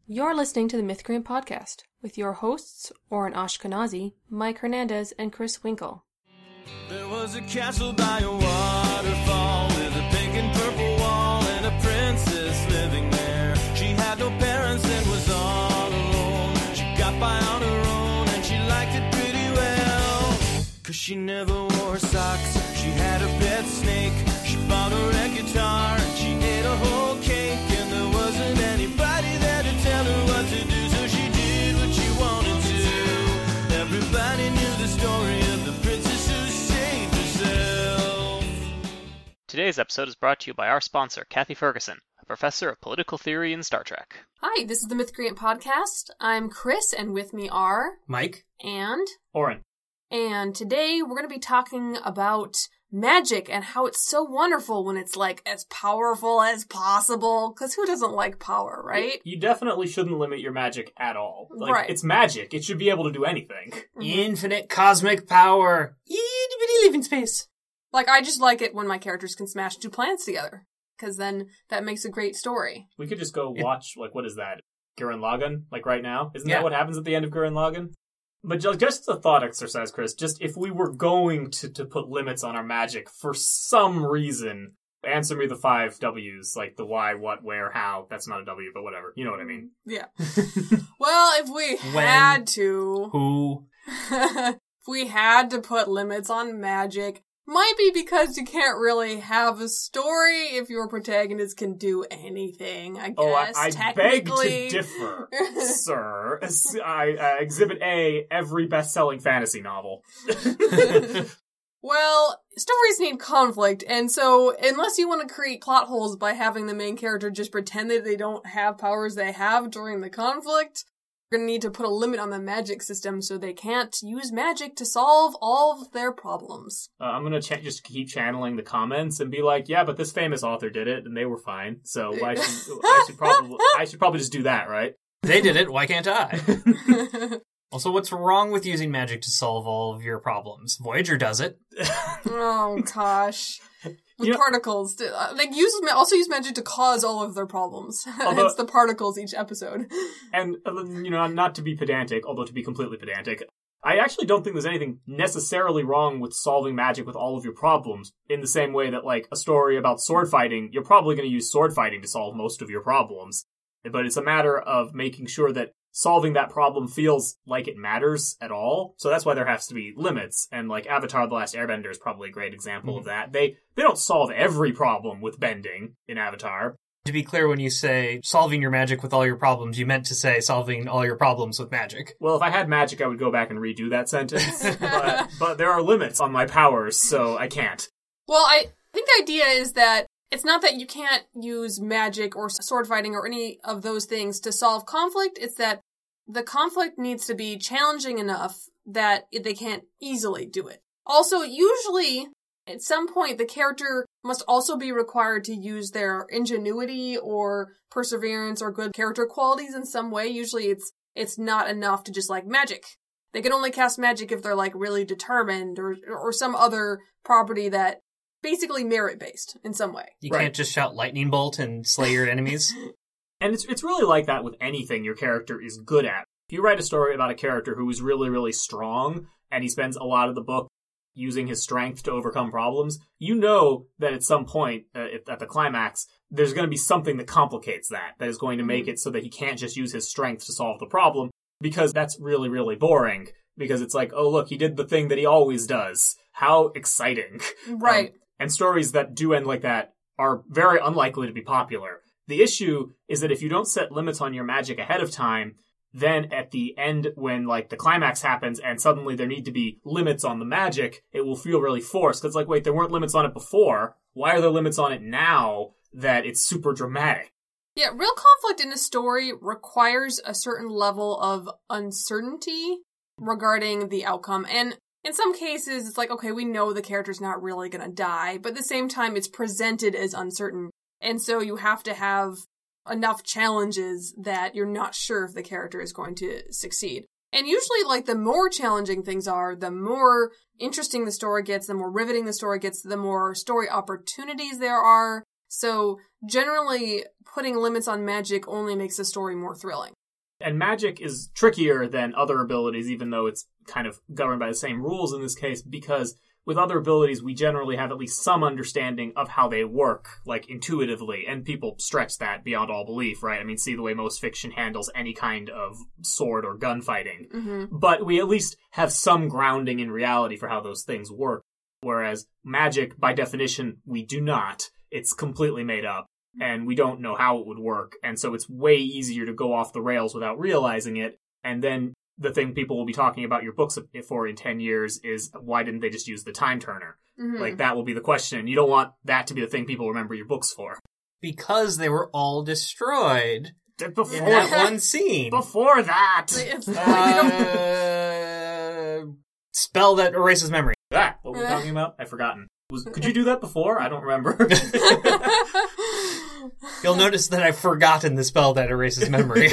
You're listening to the Mythgrian Podcast with your hosts, Oren Ashkenazi, Mike Hernandez, and Chris Winkle. There was a castle by a waterfall with a pink and purple wall and a princess living there. She had no parents and was all alone. She got by on her own and she liked it pretty well. 'Cause she never wore socks. She had a pet snake. She bought a red guitar and she ate a whole cake. And there wasn't anybody there to tell her what to do, so she did what she wanted to. Everybody knew the story of the princess who saved herself. Today's episode is brought to you by our sponsor, Kathy Ferguson, a professor of political theory in Star Trek. Hi, this is the Mythgrian Podcast. I'm Chris, and with me are... Mike. And... Oren. And today we're going to be talking about magic and how it's so wonderful when it's like as powerful as possible. Because who doesn't like power, right? You definitely shouldn't limit your magic at all. Like, right. It's magic. It should be able to do anything. Mm-hmm. Infinite cosmic power. Itty-bitty living space. Like, I just like it when my characters can smash two planets together. Because then that makes a great story. We could just go watch, what is that? Gurren Lagann? Like right now? Isn't Yeah. that what happens at the end of Gurren Lagann? But just a thought exercise, Chris. Just if we were going to put limits on our magic for some reason, answer me the 5 W's, like the why, what, where, how. That's not a W, but whatever. You know what I mean. Yeah. Well, if we had to... Who? if we had to put limits on magic, might be because you can't really have a story if your protagonist can do anything, I guess. Oh, I beg technically. to differ, sir. Exhibit A, every best-selling fantasy novel. Well, stories need conflict, and so unless you want to create plot holes by having the main character just pretend that they don't have powers they have during the conflict, you're going to need to put a limit on the magic system so they can't use magic to solve all of their problems. I'm going to just keep channeling the comments and be like, yeah, but this famous author did it, and they were fine, so I should probably just do that, right? They did it, why can't I? Also, what's wrong with using magic to solve all of your problems? Voyager does it. Oh, gosh. The particles. They also use magic to cause all of their problems. Hence the particles each episode. And, not to be pedantic, although to be completely pedantic, I actually don't think there's anything necessarily wrong with solving magic with all of your problems, in the same way that, like, a story about sword fighting, you're probably going to use sword fighting to solve most of your problems. But it's a matter of making sure that solving that problem feels like it matters at all. So that's why there has to be limits. And like Avatar: The Last Airbender is probably a great example of that. They don't solve every problem with bending in Avatar. To be clear, when you say solving your magic with all your problems, you meant to say solving all your problems with magic. Well, if I had magic, I would go back and redo that sentence. but there are limits on my powers, so I can't. Well, I think the idea is that it's not that you can't use magic or sword fighting or any of those things to solve conflict. It's that the conflict needs to be challenging enough that they can't easily do it. Also, usually, at some point, the character must also be required to use their ingenuity or perseverance or good character qualities in some way. Usually, it's not enough to just, like, magic. They can only cast magic if they're, like, really determined or some other property that basically merit-based in some way. You can't just shout lightning bolt and slay your enemies. And it's really like that with anything your character is good at. If you write a story about a character who is really, really strong, and he spends a lot of the book using his strength to overcome problems, you know that at some point, at the climax, there's going to be something that complicates that is going to make it so that he can't just use his strength to solve the problem, because that's really, really boring. Because it's like, oh, look, he did the thing that he always does. How exciting. Right. And stories that do end like that are very unlikely to be popular. The issue is that if you don't set limits on your magic ahead of time, then at the end when, like, the climax happens and suddenly there need to be limits on the magic, it will feel really forced. Because, like, wait, there weren't limits on it before. Why are there limits on it now that it's super dramatic? Yeah, real conflict in a story requires a certain level of uncertainty regarding the outcome. And in some cases, it's like, okay, we know the character's not really going to die, but at the same time, it's presented as uncertain. And so you have to have enough challenges that you're not sure if the character is going to succeed. And usually, like, the more challenging things are, the more interesting the story gets, the more riveting the story gets, the more story opportunities there are. So generally, putting limits on magic only makes the story more thrilling. And magic is trickier than other abilities, even though it's kind of governed by the same rules in this case, because with other abilities, we generally have at least some understanding of how they work, like intuitively, and people stretch that beyond all belief, right? I mean, see the way most fiction handles any kind of sword or gunfighting. Mm-hmm. But we at least have some grounding in reality for how those things work, whereas magic, by definition, we do not. It's completely made up, and we don't know how it would work, and so it's way easier to go off the rails without realizing it, and then the thing people will be talking about your books for in 10 years is, why didn't they just use the time turner? Mm-hmm. Like, that will be the question. You don't want that to be the thing people remember your books for. Because they were all destroyed Before in that one scene. Before that! It's Spell that erases memory. That, what were we talking about? I've forgotten. Could you do that before? I don't remember. You'll notice that I've forgotten the spell that erases memory.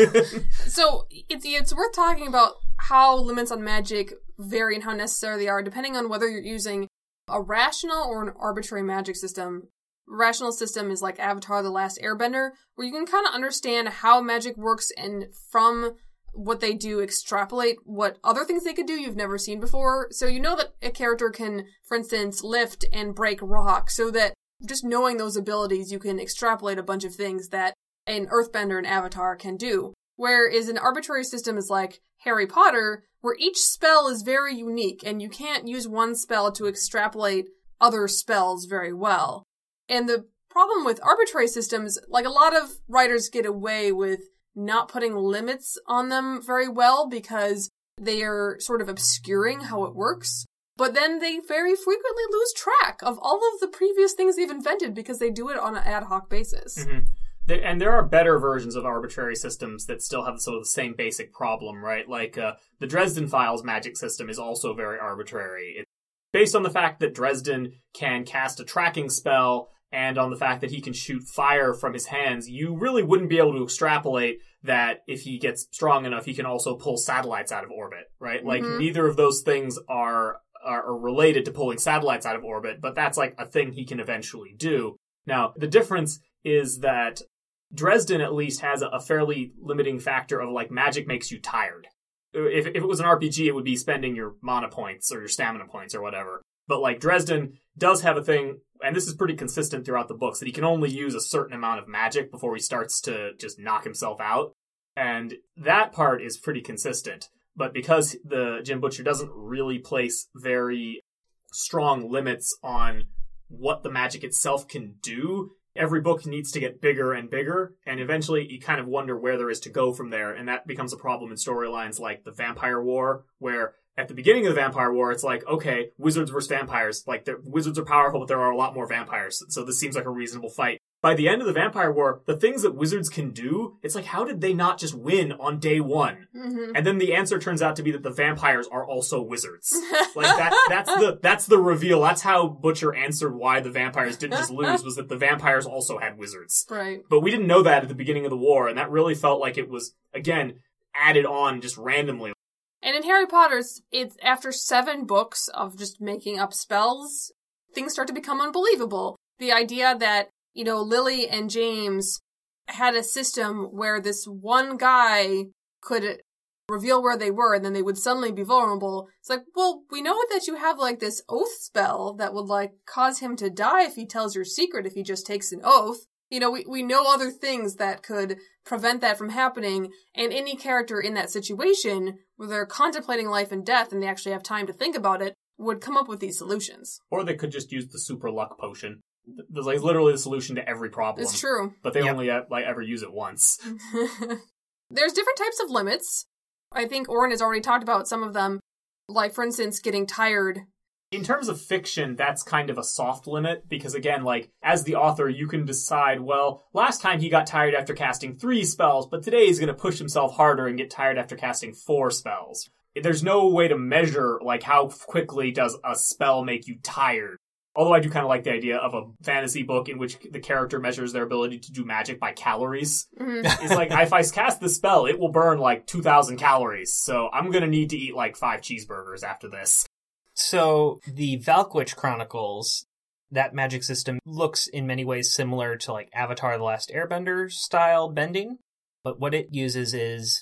So it's worth talking about how limits on magic vary and how necessary they are, depending on whether you're using a rational or an arbitrary magic system. Rational system is like Avatar: The Last Airbender, where you can kind of understand how magic works and from what they do extrapolate what other things they could do you've never seen before. So you know that a character can, for instance, lift and break rock, so that just knowing those abilities, you can extrapolate a bunch of things that an Earthbender and Avatar can do. Whereas an arbitrary system is like Harry Potter, where each spell is very unique, and you can't use one spell to extrapolate other spells very well. And the problem with arbitrary systems, like a lot of writers get away with not putting limits on them very well because they are sort of obscuring how it works. But then they very frequently lose track of all of the previous things they've invented because they do it on an ad hoc basis. Mm-hmm. And there are better versions of arbitrary systems that still have sort of the same basic problem, right? Like the Dresden Files magic system is also very arbitrary. It's based on the fact that Dresden can cast a tracking spell and on the fact that he can shoot fire from his hands. You really wouldn't be able to extrapolate that if he gets strong enough, he can also pull satellites out of orbit, right? Like, neither of those things are related to pulling satellites out of orbit, but that's like a thing he can eventually do. Now, the difference is that Dresden at least has a fairly limiting factor of, like, magic makes you tired. If it was an RPG, it would be spending your mana points or your stamina points or whatever. But, like, Dresden does have a thing, and this is pretty consistent throughout the books, that he can only use a certain amount of magic before he starts to just knock himself out. And that part is pretty consistent. But because the Jim Butcher doesn't really place very strong limits on what the magic itself can do, every book needs to get bigger and bigger, and eventually you kind of wonder where there is to go from there, and that becomes a problem in storylines like the Vampire War, where at the beginning of the Vampire War, it's like, okay, wizards versus vampires. Like, the wizards are powerful, but there are a lot more vampires, so this seems like a reasonable fight. By the end of the Vampire War, the things that wizards can do, it's like, how did they not just win on day one? Mm-hmm. And then the answer turns out to be that the vampires are also wizards. Like, that's the reveal. That's how Butcher answered why the vampires didn't just lose, was that the vampires also had wizards. Right. But we didn't know that at the beginning of the war, and that really felt like it was, again, added on just randomly. And in Harry Potter, it's after 7 books of just making up spells, things start to become unbelievable. The idea that, you know, Lily and James had a system where this one guy could reveal where they were and then they would suddenly be vulnerable. It's like, well, we know that you have, like, this oath spell that would, like, cause him to die if he tells your secret, if he just takes an oath. You know, we know other things that could prevent that from happening, and any character in that situation, where they're contemplating life and death and they actually have time to think about it, would come up with these solutions. Or they could just use the super luck potion. There's, like, literally the solution to every problem. It's true. But they only, like, ever use it once. There's different types of limits. I think Oren has already talked about some of them. Like, for instance, getting tired. In terms of fiction, that's kind of a soft limit, because again, like, as the author, you can decide, well, last time he got tired after casting 3 spells, but today he's going to push himself harder and get tired after casting 4 spells. There's no way to measure, like, how quickly does a spell make you tired. Although I do kind of like the idea of a fantasy book in which the character measures their ability to do magic by calories. Mm-hmm. It's like, if I cast this spell, it will burn, like, 2,000 calories, so I'm going to need to eat, like, 5 cheeseburgers after this. So the Valkwitch Chronicles, that magic system looks in many ways similar to, like, Avatar: The Last Airbender style bending, but what it uses is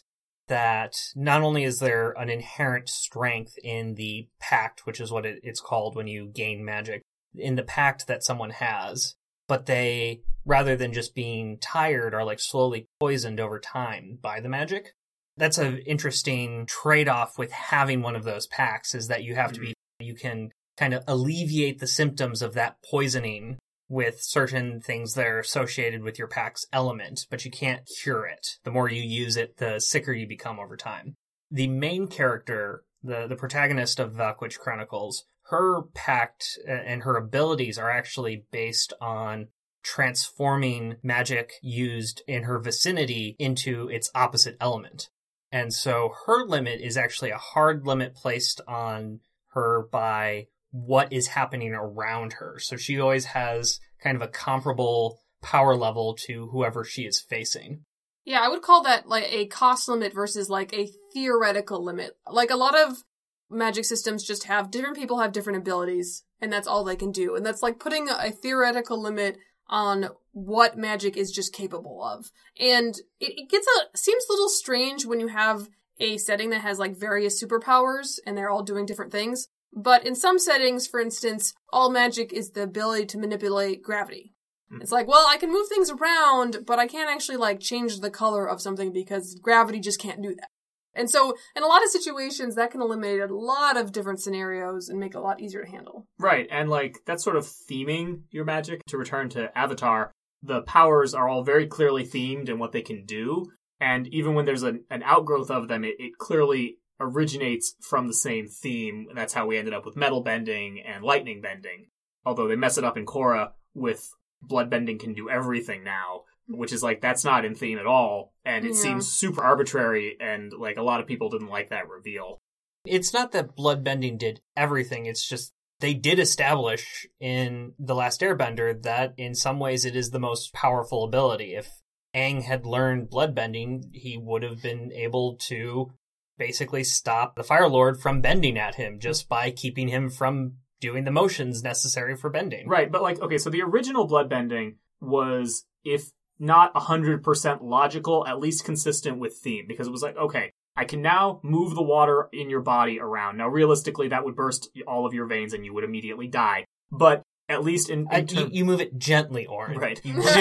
that not only is there an inherent strength in the pact, which is what it's called when you gain magic, in the pact that someone has, but they, rather than just being tired, are like slowly poisoned over time by the magic. That's an interesting trade-off with having one of those pacts, is that you have to be, you can kind of alleviate the symptoms of that poisoning with certain things that are associated with your pack's element, but you can't cure it. The more you use it, the sicker you become over time. The main character, the protagonist of Valkwitch Chronicles, her pact and her abilities are actually based on transforming magic used in her vicinity into its opposite element. And so her limit is actually a hard limit placed on her by what is happening around her. So she always has kind of a comparable power level to whoever she is facing. Yeah, I would call that like a cost limit versus like a theoretical limit. Like a lot of magic systems just have different people have different abilities, and that's all they can do. And that's like putting a theoretical limit on what magic is just capable of. And it seems a little strange when you have a setting that has like various superpowers and they're all doing different things. But in some settings, for instance, all magic is the ability to manipulate gravity. It's like, well, I can move things around, but I can't actually like change the color of something because gravity just can't do that. And so in a lot of situations, that can eliminate a lot of different scenarios and make it a lot easier to handle. Right, and like that's sort of theming your magic. To return to Avatar, the powers are all very clearly themed in what they can do. And even when there's an outgrowth of them, it clearly originates from the same theme. That's how we ended up with metal bending and lightning bending. Although they mess it up in Korra with blood bending can do everything now, which is like, that's not in theme at all. And it seems super arbitrary, and like a lot of people didn't like that reveal. It's not that blood bending did everything. It's just they did establish in The Last Airbender that in some ways it is the most powerful ability. If Aang had learned blood bending, he would have been able to basically stop the Fire Lord from bending at him just by keeping him from doing the motions necessary for bending. Right, but like, okay, so the original blood bending was, if not 100% logical, at least consistent with theme, because it was like, okay, I can now move the water in your body around. Now, realistically, that would burst all of your veins and you would immediately die. But at least in you move it gently, Oren. Right.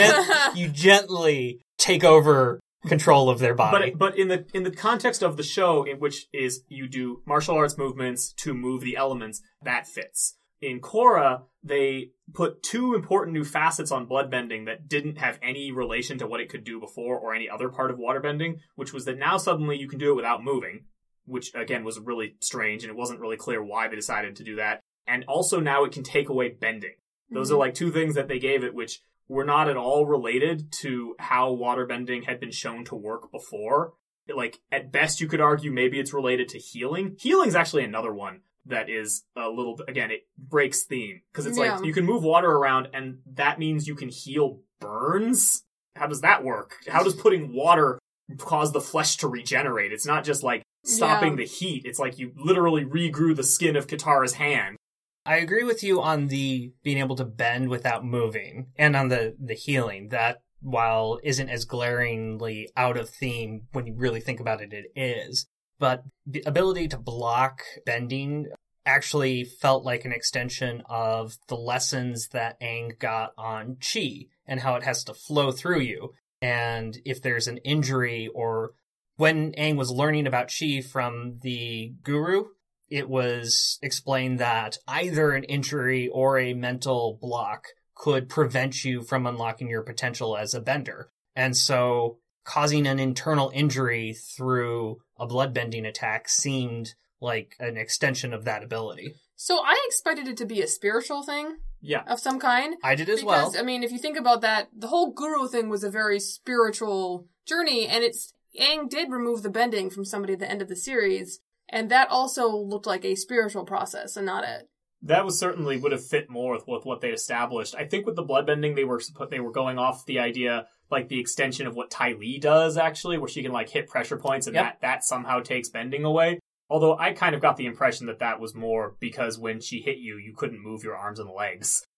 You gently take over control of their body. But in the context of the show, in which is you do martial arts movements to move the elements, that fits. In Korra, they put two important new facets on bloodbending that didn't have any relation to what it could do before or any other part of waterbending, which was that now suddenly you can do it without moving, which again was really strange, and it wasn't really clear why they decided to do that. And also now it can take away bending. Those are like two things that they gave it, which were not at all related to how waterbending had been shown to work before. Like, at best you could argue maybe it's related to healing. Healing's actually another one that is a little, again, it breaks theme. Because it's like, you can move water around, and that means you can heal burns? How does that work? How does putting water cause the flesh to regenerate? It's not just like stopping the heat. It's like you literally regrew the skin of Katara's hand. I agree with you on the being able to bend without moving, and on the healing. That, while isn't as glaringly out of theme when you really think about it, it is. But the ability to block bending actually felt like an extension of the lessons that Aang got on Chi, and how it has to flow through you. And if there's an injury, or when Aang was learning about Chi from the guru, it was explained that either an injury or a mental block could prevent you from unlocking your potential as a bender. And so causing an internal injury through a bloodbending attack seemed like an extension of that ability. So I expected it to be a spiritual thing. Yeah. Of some kind. I did as well. Because, I mean, if you think about that, the whole guru thing was a very spiritual journey, and Aang did remove the bending from somebody at the end of the series. And that also looked like a spiritual process and not it. That was certainly would have fit more with what they established. I think with the bloodbending, they were going off the idea, like the extension of what Ty Lee does, actually, where she can like hit pressure points, and that somehow takes bending away. Although I kind of got the impression that was more because when she hit you, you couldn't move your arms and legs.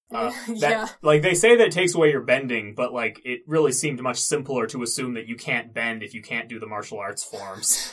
Yeah. Like, they say that it takes away your bending, but, like, it really seemed much simpler to assume that you can't bend if you can't do the martial arts forms.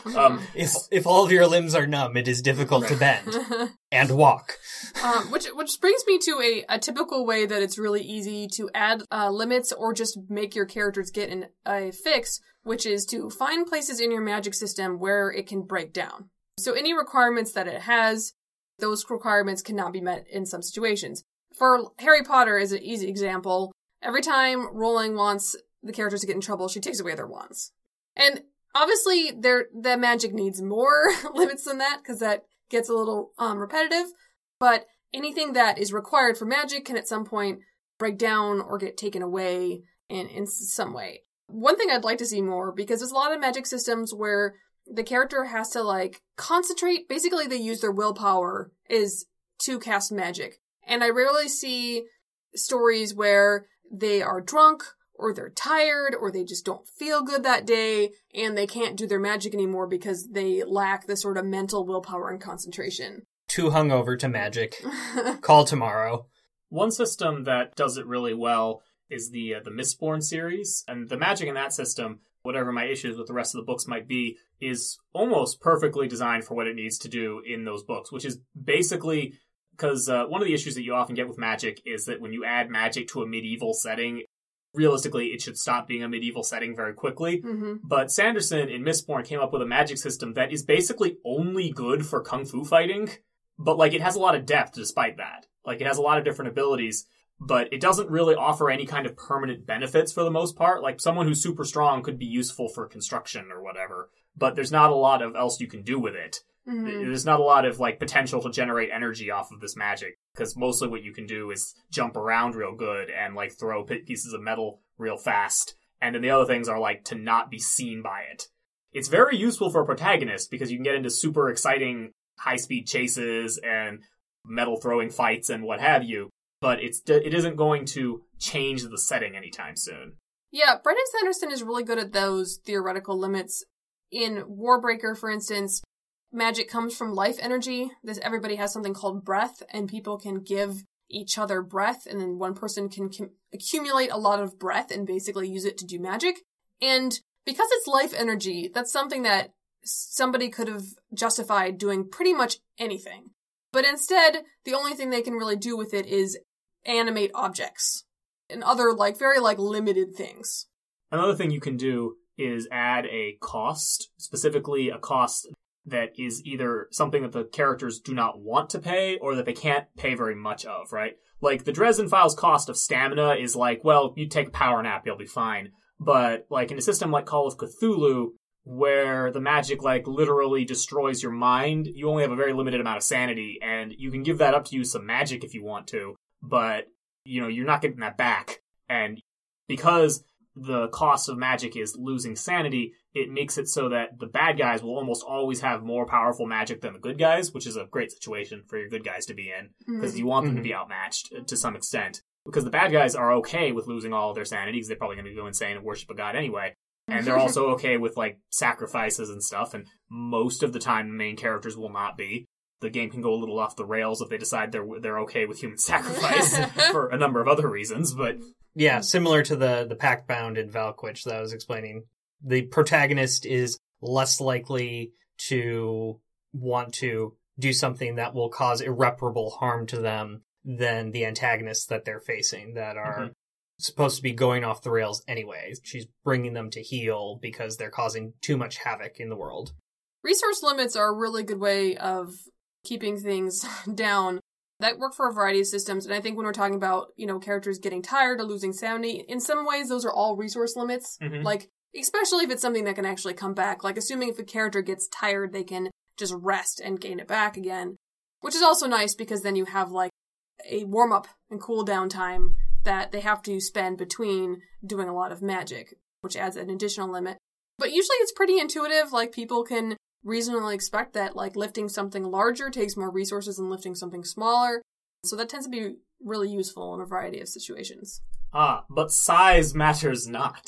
If all of your limbs are numb, it is difficult to bend and walk. Which brings me to a typical way that it's really easy to add limits or just make your characters get in a fix, which is to find places in your magic system where it can break down. So any requirements that it has, those requirements cannot be met in some situations. For Harry Potter is an easy example. Every time Rowling wants the characters to get in trouble, she takes away their wands. And obviously, the magic needs more limits than that, because that gets a little repetitive. But anything that is required for magic can at some point break down or get taken away in some way. One thing I'd like to see more, because there's a lot of magic systems where the character has to, like, concentrate. Basically, they use their willpower is to cast magic. And I rarely see stories where they are drunk, or they're tired, or they just don't feel good that day, and they can't do their magic anymore because they lack the sort of mental willpower and concentration. Too hungover to magic. Call tomorrow. One system that does it really well is the Mistborn series, and the magic in that system, whatever my issues with the rest of the books might be, is almost perfectly designed for what it needs to do in those books, which is basically... Because one of the issues that you often get with magic is that when you add magic to a medieval setting, realistically, it should stop being a medieval setting very quickly. Mm-hmm. But Sanderson in Mistborn came up with a magic system that is basically only good for kung fu fighting, but, like, it has a lot of depth despite that. Like, it has a lot of different abilities, but it doesn't really offer any kind of permanent benefits for the most part. Like, someone who's super strong could be useful for construction or whatever, but there's not a lot of else you can do with it. Mm-hmm. There's not a lot of, like, potential to generate energy off of this magic, because mostly what you can do is jump around real good and, like, throw pieces of metal real fast. And then the other things are, like, to not be seen by it. It's very useful for a protagonist, because you can get into super exciting high-speed chases and metal-throwing fights and what have you, but it isn't going to change the setting anytime soon. Yeah, Brandon Sanderson is really good at those theoretical limits. In Warbreaker, for instance, magic comes from life energy. Everybody has something called breath, and people can give each other breath, and then one person can accumulate a lot of breath and basically use it to do magic. And because it's life energy, that's something that somebody could have justified doing pretty much anything. But instead, the only thing they can really do with it is animate objects and other, like, very, like, limited things. Another thing you can do is add a cost, specifically a cost that is either something that the characters do not want to pay or that they can't pay very much of, right? Like, the Dresden Files cost of stamina is like, well, you take a power nap, you'll be fine. But, like, in a system like Call of Cthulhu, where the magic, like, literally destroys your mind, you only have a very limited amount of sanity, and you can give that up to use some magic if you want to, but, you know, you're not getting that back. And because the cost of magic is losing sanity, it makes it so that the bad guys will almost always have more powerful magic than the good guys, which is a great situation for your good guys to be in, because you want them to be outmatched to some extent. Because the bad guys are okay with losing all of their sanity, because they're probably going to go insane and worship a god anyway. And they're also okay with, like, sacrifices and stuff, and most of the time the main characters will not be. The game can go a little off the rails if they decide they're okay with human sacrifice for a number of other reasons, but... Yeah, similar to the Pact Bound in Valquich that I was explaining. The protagonist is less likely to want to do something that will cause irreparable harm to them than the antagonists that they're facing that are supposed to be going off the rails anyway. She's bringing them to heel because they're causing too much havoc in the world. Resource limits are a really good way of keeping things down. That work for a variety of systems, and I think when we're talking about, you know, characters getting tired or losing sanity, in some ways those are all resource limits. Like, especially if it's something that can actually come back. Like, assuming if a character gets tired, they can just rest and gain it back again. Which is also nice because then you have, like, a warm-up and cool-down time that they have to spend between doing a lot of magic, which adds an additional limit. But usually it's pretty intuitive. Like, people can reasonably expect that, like, lifting something larger takes more resources than lifting something smaller. So that tends to be really useful in a variety of situations. But size matters not.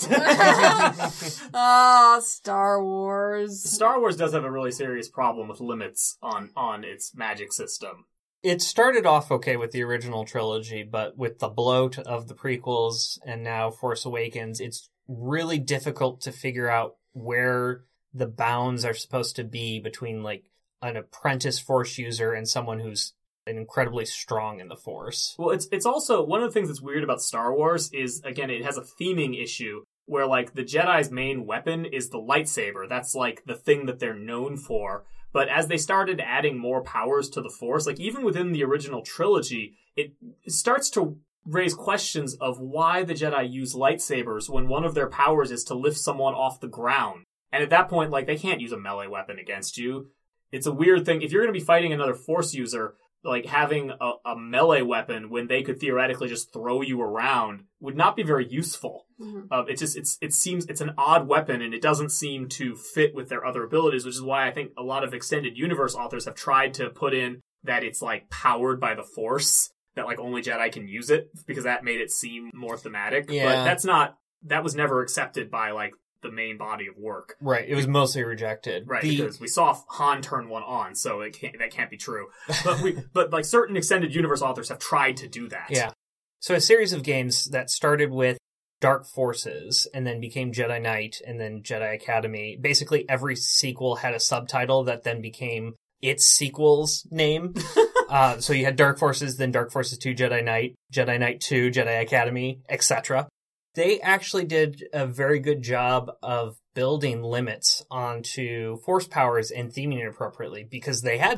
Star Wars. Star Wars does have a really serious problem with limits on its magic system. It started off okay with the original trilogy, but with the bloat of the prequels and now Force Awakens, it's really difficult to figure out where the bounds are supposed to be between, like, an apprentice Force user and someone who's incredibly strong in the Force. Well, it's also, one of the things that's weird about Star Wars is, again, it has a theming issue where, like, the Jedi's main weapon is the lightsaber. That's, like, the thing that they're known for. But as they started adding more powers to the Force, like, even within the original trilogy, it starts to raise questions of why the Jedi use lightsabers when one of their powers is to lift someone off the ground. And at that point, like, they can't use a melee weapon against you. It's a weird thing. If you're going to be fighting another Force user, like, having a melee weapon when they could theoretically just throw you around would not be very useful. Mm-hmm. It seems it's an odd weapon, and it doesn't seem to fit with their other abilities, which is why I think a lot of extended universe authors have tried to put in that it's, like, powered by the Force, that, like, only Jedi can use it, because that made it seem more thematic. Yeah. But that was never accepted by, like, the main body of work. Right, it was mostly rejected. Right, because we saw Han turn one on, so that can't be true. But like, certain extended universe authors have tried to do that. Yeah. So a series of games that started with Dark Forces and then became Jedi Knight and then Jedi Academy. Basically every sequel had a subtitle that then became its sequel's name. So you had Dark Forces, then Dark Forces 2, Jedi Knight 2, Jedi Academy, etc. They actually did a very good job of building limits onto Force powers and theming it appropriately because they had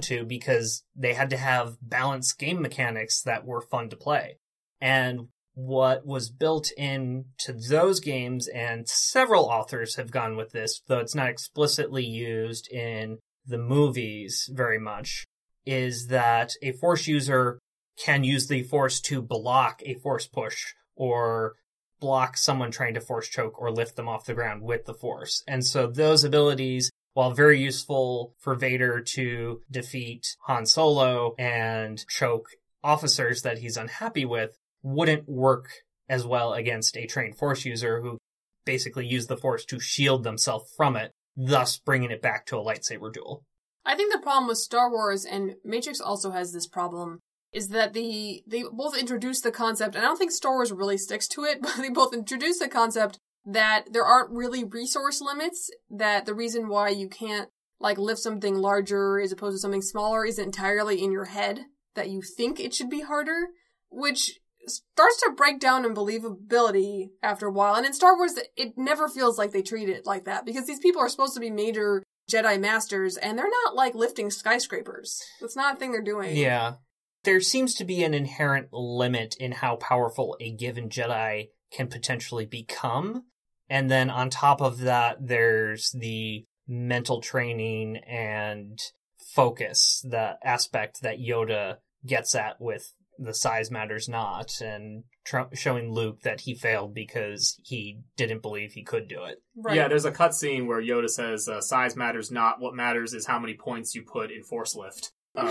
to have balanced game mechanics that were fun to play. And what was built into those games, and several authors have gone with this, though it's not explicitly used in the movies very much, is that a Force user can use the Force to block a Force push or block someone trying to Force choke or lift them off the ground with the Force. And so those abilities, while very useful for Vader to defeat Han Solo and choke officers that he's unhappy with, wouldn't work as well against a trained Force user who basically used the Force to shield themselves from it, thus bringing it back to a lightsaber duel. I think the problem with Star Wars, and Matrix also has this problem, is that they both introduce the concept, and I don't think Star Wars really sticks to it, but they both introduce the concept that there aren't really resource limits, that the reason why you can't, like, lift something larger as opposed to something smaller is entirely in your head, that you think it should be harder, which starts to break down in believability after a while. And in Star Wars, it never feels like they treat it like that, because these people are supposed to be major Jedi masters, and they're not, like, lifting skyscrapers. That's not a thing they're doing. Yeah. There seems to be an inherent limit in how powerful a given Jedi can potentially become. And then on top of that, there's the mental training and focus, the aspect that Yoda gets at with the size matters not, and showing Luke that he failed because he didn't believe he could do it. Right. Yeah, there's a cutscene where Yoda says, size matters not, what matters is how many points you put in Force Lift.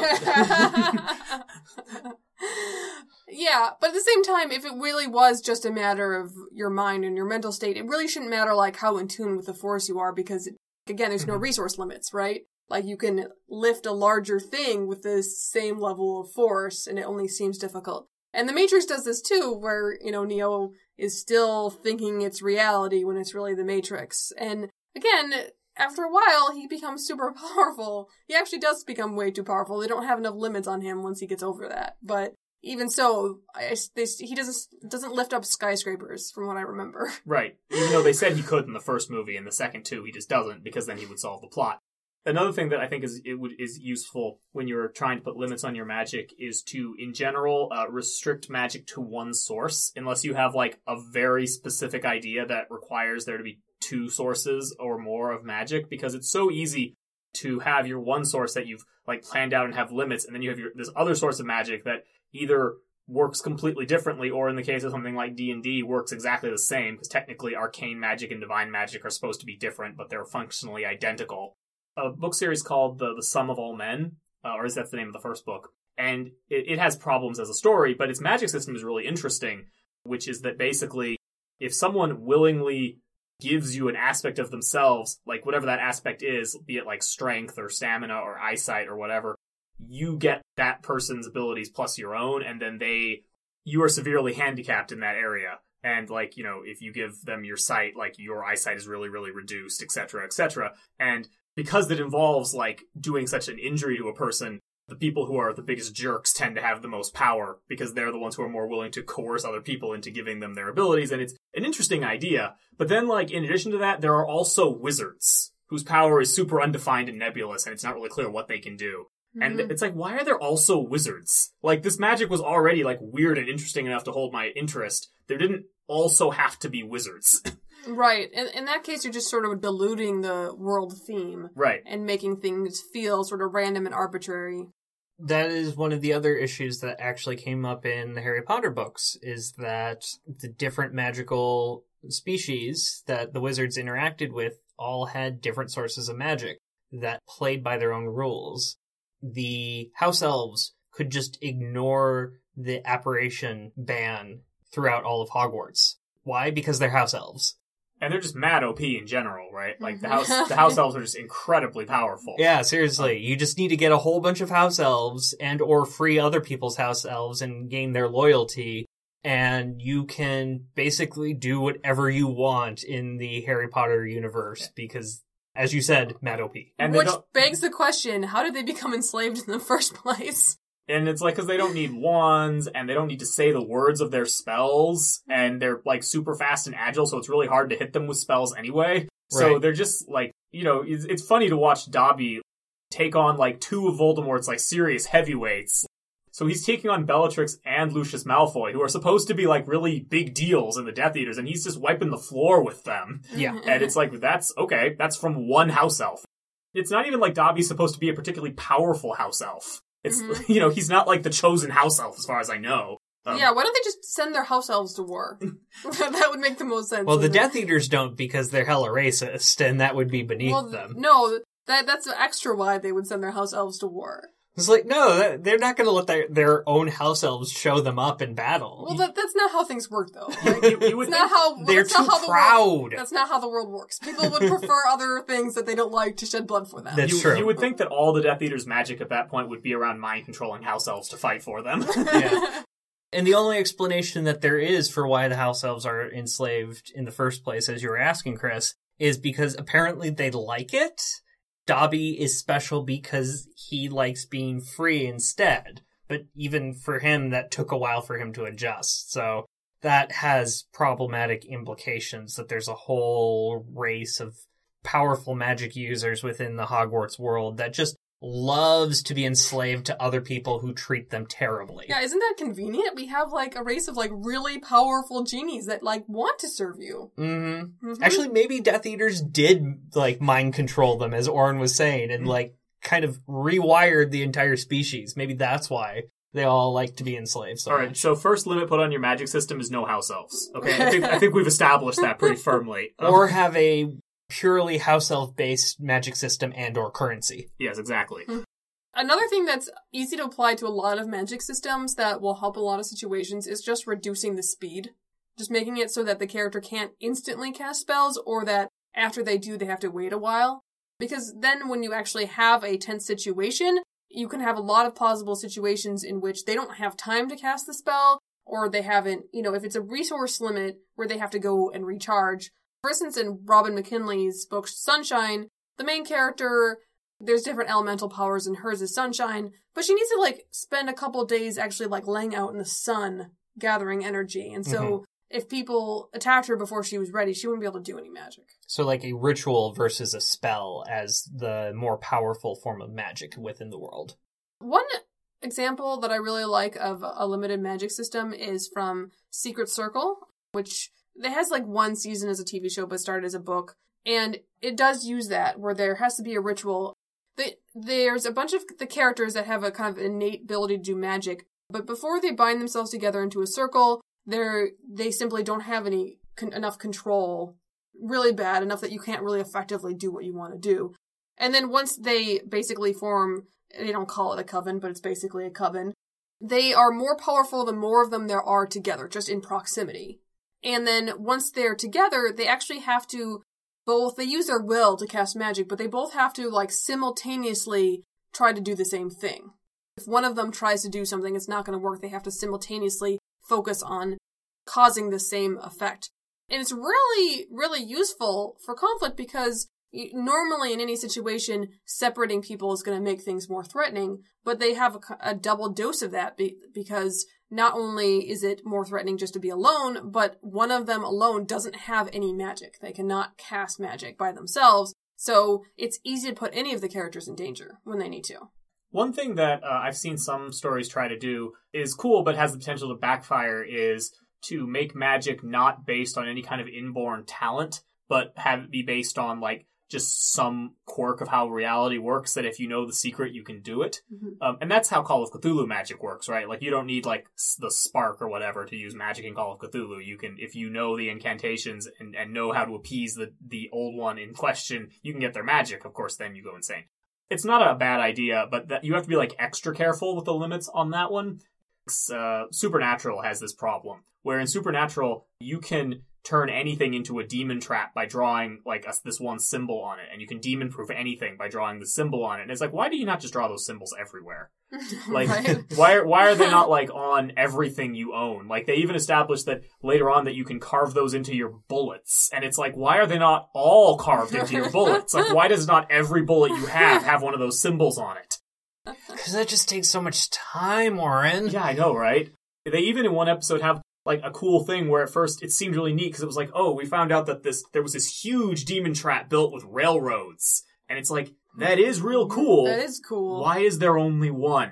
Yeah, but at the same time, if it really was just a matter of your mind and your mental state, it really shouldn't matter, like, how in tune with the Force you are, because, again, there's no resource limits, right? Like, you can lift a larger thing with the same level of force, and it only seems difficult. And The Matrix does this too, where, you know, Neo is still thinking it's reality when it's really the Matrix. And, again, after a while, he becomes super powerful. He actually does become way too powerful. They don't have enough limits on him once he gets over that. But even so, he doesn't lift up skyscrapers, from what I remember. Right. Even though they said he could in the first movie, and the second two, he just doesn't, because then he would solve the plot. Another thing that I think is useful when you're trying to put limits on your magic is to, in general, restrict magic to one source, unless you have, like, a very specific idea that requires there to be two sources or more of magic, because it's so easy to have your one source that you've, like, planned out and have limits, and then you have this other source of magic that either works completely differently, or in the case of something like D&D, works exactly the same, because technically arcane magic and divine magic are supposed to be different, but they're functionally identical. A book series called The Sum of All Men, or is that the name of the first book? And it has problems as a story, but its magic system is really interesting, which is that basically, if someone willingly gives you an aspect of themselves, like whatever that aspect is, be it like strength or stamina or eyesight or whatever, you get that person's abilities plus your own, and then you are severely handicapped in that area. And, like, you know, if you give them your sight, like, your eyesight is really, really reduced, etc., etc. And because it involves, like, doing such an injury to a person, the people who are the biggest jerks tend to have the most power because they're the ones who are more willing to coerce other people into giving them their abilities. And it's an interesting idea. But then, like, in addition to that, there are also wizards whose power is super undefined and nebulous, and it's not really clear what they can do. And it's like, why are there also wizards? Like, this magic was already, like, weird and interesting enough to hold my interest. There didn't also have to be wizards. Right. In that case, you're just sort of diluting the world theme. Right. And making things feel sort of random and arbitrary. That is one of the other issues that actually came up in the Harry Potter books, is that the different magical species that the wizards interacted with all had different sources of magic that played by their own rules. The house elves could just ignore the apparition ban throughout all of Hogwarts. Why? Because they're house elves. And they're just mad OP in general, right? Like, the house elves are just incredibly powerful. Yeah, seriously. You just need to get a whole bunch of house elves and or free other people's house elves and gain their loyalty, and you can basically do whatever you want in the Harry Potter universe because, as you said, mad OP. And which begs the question, how did they become enslaved in the first place? And it's like, because they don't need wands, and they don't need to say the words of their spells, and they're, like, super fast and agile, so it's really hard to hit them with spells anyway. So Right. they're just, like, you know, it's funny to watch Dobby take on, like, two of Voldemort's, like, serious heavyweights. So he's taking on Bellatrix and Lucius Malfoy, who are supposed to be, like, really big deals in the Death Eaters, and he's just wiping the floor with them. Yeah. And it's like, that's from one house elf. It's not even like Dobby's supposed to be a particularly powerful house elf. It's, you know, he's not like the chosen house elf, as far as I know. Yeah, why don't they just send their house elves to war? That would make the most sense. Well, the Death Eaters don't because they're hella racist, and that would be beneath them. No, that's extra why they would send their house elves to war. It's like, no, they're not going to let their own house elves show them up in battle. Well, that's not how things work, though. You would It's not how they're that's not too how the proud. world, that's not how the world works. People would prefer other things that they don't like to shed blood for them. That's true. You would think that all the Death Eaters' magic at that point would be around mind-controlling house elves to fight for them. Yeah. And the only explanation that there is for why the house elves are enslaved in the first place, as you were asking, Chris, is because apparently they like it. Dobby is special because he likes being free instead. But even for him, that took a while for him to adjust. So that has problematic implications, that there's a whole race of powerful magic users within the Hogwarts world that just loves to be enslaved to other people who treat them terribly. Yeah, isn't that convenient? We have, like, a race of, like, really powerful genies that, like, want to serve you. Mm-hmm. Actually, maybe Death Eaters did, like, mind control them, as Oren was saying, and, like, kind of rewired the entire species. Maybe that's why they all like to be enslaved so Alright, much. so first limit put on your magic system is no house elves. Okay, I think we've established that pretty firmly. Or have a purely house elf based magic system and or currency. Yes, exactly. Another thing that's easy to apply to a lot of magic systems that will help a lot of situations is just reducing the speed. Just making it so that the character can't instantly cast spells, or that after they do, they have to wait a while. Because then when you actually have a tense situation, you can have a lot of plausible situations in which they don't have time to cast the spell, or they haven't, you know, if it's a resource limit where they have to go and recharge. For instance, in Robin McKinley's book Sunshine, the main character, there's different elemental powers and hers is sunshine, but she needs to, like, spend a couple of days actually, like, laying out in the sun, gathering energy. And so if people attacked her before she was ready, she wouldn't be able to do any magic. So like a ritual versus a spell as the more powerful form of magic within the world. One example that I really like of a limited magic system is from Secret Circle, which it has, like, one season as a TV show, but started as a book. And it does use that, where there has to be a ritual. There's a bunch of the characters that have a kind of innate ability to do magic, but before they bind themselves together into a circle, they simply don't have enough control, really bad, enough that you can't really effectively do what you want to do. And then once they basically form, they don't call it a coven, but it's basically a coven, they are more powerful the more of them there are together, just in proximity. And then once they're together, they actually have to they use their will to cast magic, but they both have to, like, simultaneously try to do the same thing. if one of them tries to do something, it's not going to work. They have to simultaneously focus on causing the same effect. And it's really, really useful for conflict because normally in any situation, separating people is going to make things more threatening, but they have a double dose of that because not only is it more threatening just to be alone, but one of them alone doesn't have any magic. They cannot cast magic by themselves, so it's easy to put any of the characters in danger when they need to. One thing that I've seen some stories try to do is cool, but has the potential to backfire, is to make magic not based on any kind of inborn talent, but have it be based on, like, just some quirk of how reality works, that if you know the secret, you can do it. Mm-hmm. And that's how Call of Cthulhu magic works, right? Like, you don't need, like, the spark or whatever to use magic in Call of Cthulhu. You can, if you know the incantations and know how to appease the old one in question, you can get their magic. Of course, then you go insane. It's not a bad idea, but you have to be, like, extra careful with the limits on that one. Supernatural has this problem, where in Supernatural, you can turn anything into a demon trap by drawing, like, this one symbol on it, and you can demon-proof anything by drawing the symbol on it. And it's like, why do you not just draw those symbols everywhere? Like, Right. why are they not, like, on everything you own? Like, they even established that later on that you can carve those into your bullets, and it's like, why are they not all carved into your bullets? Like, why does not every bullet you have one of those symbols on it? Because that just takes so much time, Warren. Yeah, I know, right? They even in one episode have, like, a cool thing where at first it seemed really neat because it was like, oh, we found out that there was this huge demon trap built with railroads. And it's like, that is real cool. That is cool. Why is there only one?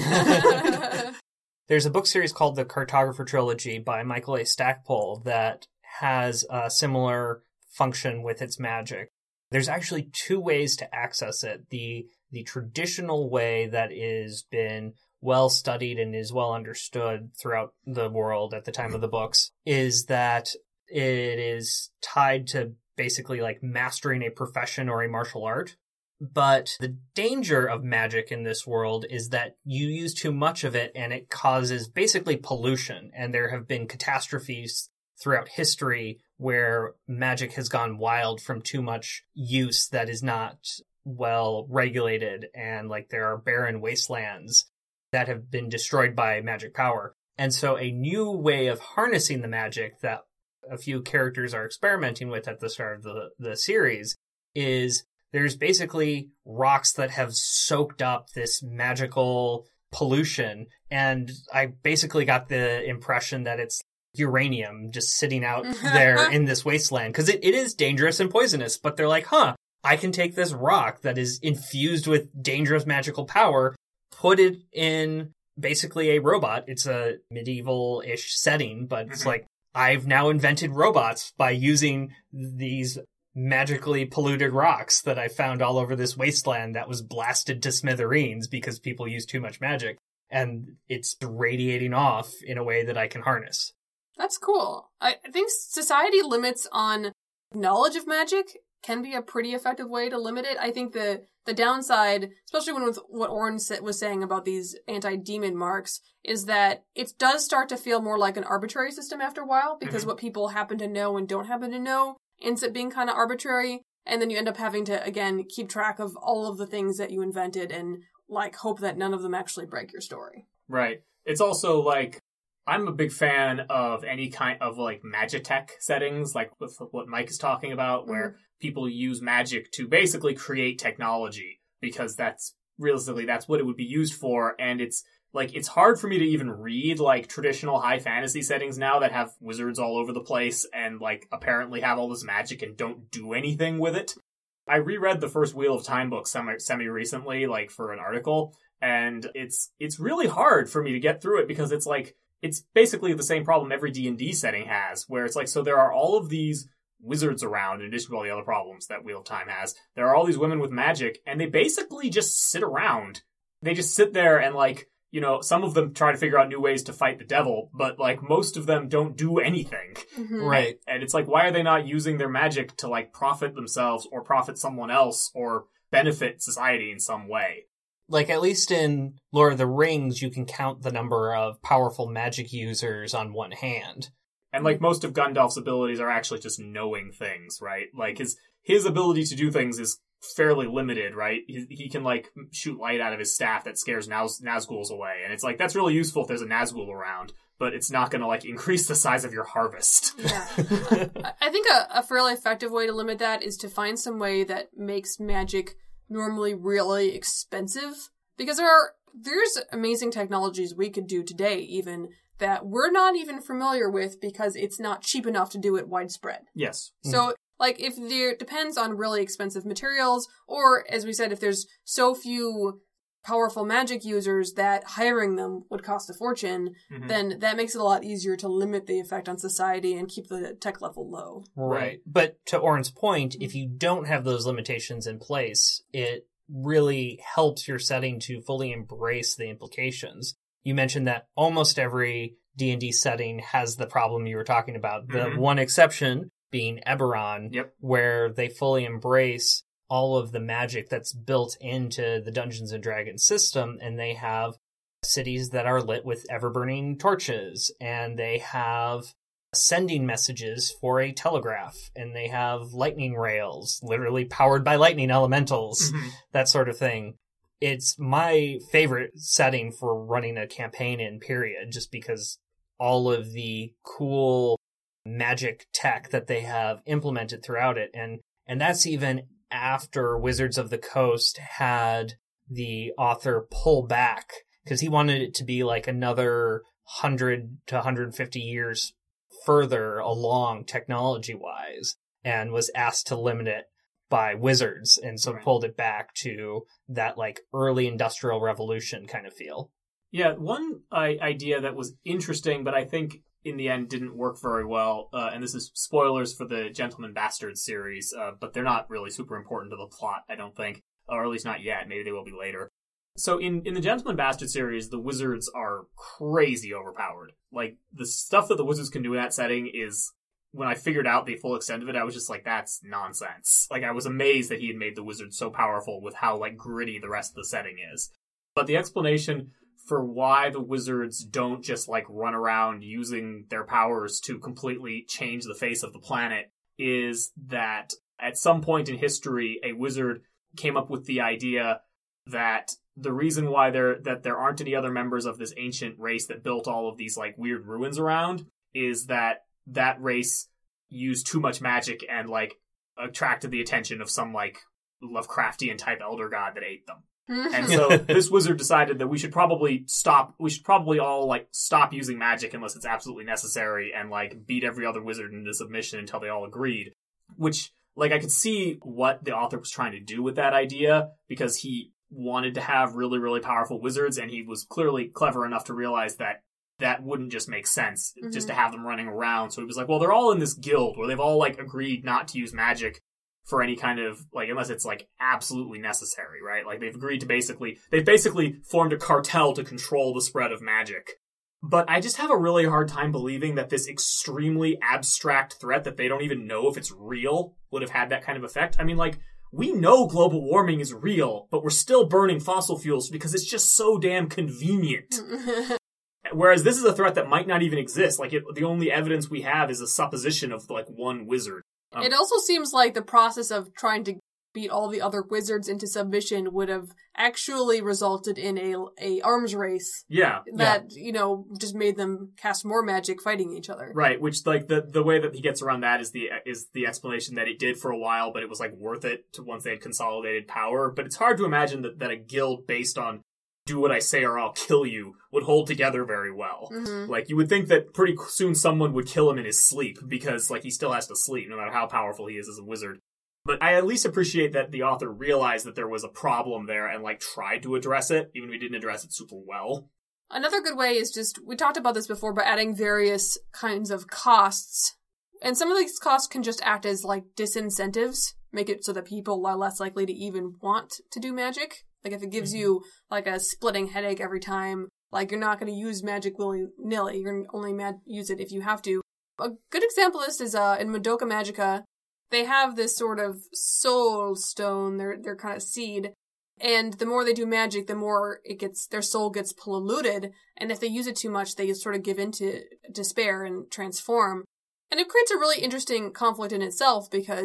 There's a book series called The Cartographer Trilogy by Michael A. Stackpole that has a similar function with its magic. There's actually two ways to access it. The traditional way that is been well studied and is well understood throughout the world at the time of the books is that it is tied to basically like mastering a profession or a martial art. But the danger of magic in this world is that you use too much of it and it causes basically pollution. And there have been catastrophes throughout history where magic has gone wild from too much use that is not well regulated. And like there are barren wastelands that have been destroyed by magic power. And so a new way of harnessing the magic that a few characters are experimenting with at the start of the series is there's basically rocks that have soaked up this magical pollution. And I basically got the impression that it's uranium just sitting out there in this wasteland. Because it is dangerous and poisonous, but they're like, I can take this rock that is infused with dangerous magical power, put it in basically a robot. It's a medieval-ish setting, but it's like, I've now invented robots by using these magically polluted rocks that I found all over this wasteland that was blasted to smithereens because people use too much magic. And it's radiating off in a way that I can harness. That's cool. I think society limits on knowledge of magic can be a pretty effective way to limit it. I think the downside, especially with what Oren was saying about these anti-demon marks, is that it does start to feel more like an arbitrary system after a while, because what people happen to know and don't happen to know ends up being kind of arbitrary, and then you end up having to, again, keep track of all of the things that you invented and, like, hope that none of them actually break your story. Right. It's also, like, I'm a big fan of any kind of, like, magitech settings, like with what Mike is talking about, where people use magic to basically create technology, because that's, realistically, that's what it would be used for, and it's, like, it's hard for me to even read, like, traditional high fantasy settings now that have wizards all over the place and, like, apparently have all this magic and don't do anything with it. I reread the first Wheel of Time book semi-recently, like, for an article, and it's really hard for me to get through it because it's, like, it's basically the same problem every D&D setting has, where it's, like, so there are all of these wizards around, in addition to all the other problems that Wheel of Time has. There are all these women with magic, and they basically just sit around. They just sit there and, like, you know, some of them try to figure out new ways to fight the devil, but, like, most of them don't do anything. Right. And it's like, why are they not using their magic to, like, profit themselves or profit someone else or benefit society in some way? Like, at least in Lord of the Rings, you can count the number of powerful magic users on one hand. And, like, most of Gandalf's abilities are actually just knowing things, right? Like, his ability to do things is fairly limited, right? He can, like, shoot light out of his staff that scares Nazguls away. And it's like, that's really useful if there's a Nazgul around, but it's not going to, like, increase the size of your harvest. Yeah. I think a fairly effective way to limit that is to find some way that makes magic normally really expensive. Because there's amazing technologies we could do today, even, that we're not even familiar with because it's not cheap enough to do it widespread. Yes. So, like, if there depends on really expensive materials, or, as we said, if there's so few powerful magic users that hiring them would cost a fortune, then that makes it a lot easier to limit the effect on society and keep the tech level low. Right. But to Oren's point, if you don't have those limitations in place, it really helps your setting to fully embrace the implications. You mentioned that almost every D&D setting has the problem you were talking about. The one exception being Eberron, where they fully embrace all of the magic that's built into the Dungeons & Dragons system, and they have cities that are lit with ever-burning torches, and they have sending messages for a telegraph, and they have lightning rails, literally powered by lightning elementals, that sort of thing. It's my favorite setting for running a campaign in, period, just because all of the cool magic tech that they have implemented throughout it. And that's even after Wizards of the Coast had the author pull back, because he wanted it to be like another 100 to 150 years further along technology-wise, and was asked to limit it by Wizards, and so pulled it back to that, like, early Industrial Revolution kind of feel. Yeah, one idea that was interesting, but I think in the end didn't work very well, and this is spoilers for the Gentleman Bastards series, but they're not really super important to the plot, I don't think, or at least not yet. Maybe they will be later. So in the Gentleman Bastard series, the wizards are crazy overpowered. Like, the stuff that the wizards can do in that setting is, when I figured out the full extent of it, I was just like, that's nonsense. Like, I was amazed that he had made the wizards so powerful with how, like, gritty the rest of the setting is. But the explanation for why the wizards don't just, like, run around using their powers to completely change the face of the planet is that at some point in history, a wizard came up with the idea that the reason why there aren't any other members of this ancient race that built all of these, like, weird ruins around is that race used too much magic and, like, attracted the attention of some, like, Lovecraftian type elder god that ate them. And so this wizard decided that we should probably all, like, stop using magic unless it's absolutely necessary, and, like, beat every other wizard into submission until they all agreed. Which, like, I could see what the author was trying to do with that idea, because he wanted to have really, really powerful wizards, and he was clearly clever enough to realize that wouldn't just make sense just to have them running around. So he was like, well, they're all in this guild where they've all, like, agreed not to use magic for any kind of, like, unless it's, like, absolutely necessary, right? Like, they've agreed to they've basically formed a cartel to control the spread of magic. But I just have a really hard time believing that this extremely abstract threat that they don't even know if it's real would have had that kind of effect. I mean, like, we know global warming is real, but we're still burning fossil fuels because it's just so damn convenient. Whereas this is a threat that might not even exist. Like, the only evidence we have is a supposition of, like, one wizard. It also seems like the process of trying to beat all the other wizards into submission would have actually resulted in a arms race. Yeah. That, you know, just made them cast more magic fighting each other. Right, which, like, the way that he gets around that is the explanation that it did for a while, but it was, like, worth it to once they had consolidated power. But it's hard to imagine that a guild based on do what I say or I'll kill you would hold together very well. Like, you would think that pretty soon someone would kill him in his sleep, because, like, he still has to sleep, no matter how powerful he is as a wizard. But I at least appreciate that the author realized that there was a problem there and, like, tried to address it, even if he didn't address it super well. Another good way is just, we talked about this before, but adding various kinds of costs. And some of these costs can just act as, like, disincentives, make it so that people are less likely to even want to do magic. Like, if it gives you, like, a splitting headache every time, like, you're not going to use magic willy-nilly. You're going to only use it if you have to. A good example of this is in Madoka Magica. They have this sort of soul stone, their kind of seed. And the more they do magic, the more their soul gets polluted. And if they use it too much, they sort of give into despair and transform. And it creates a really interesting conflict in itself, because